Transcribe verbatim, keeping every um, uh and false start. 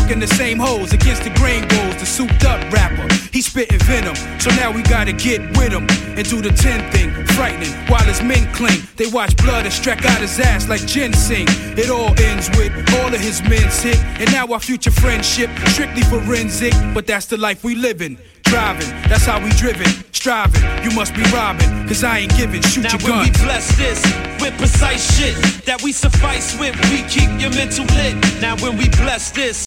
fucking the same hoes against the grain goals, the souped up rapper. He spitting venom, so now we gotta get with him and do the ten thing, frightening while his men cling. They watch blood and streck out his ass like ginseng. It all ends with all of his men's hit, and now our future friendship strictly forensic. But that's the life we living. Driving, that's how we driven. Striving, you must be robbing, cause I ain't giving. Shoot now your gun. Now when we bless this with precise shit that we suffice with, we keep your mental lit. Now when we bless this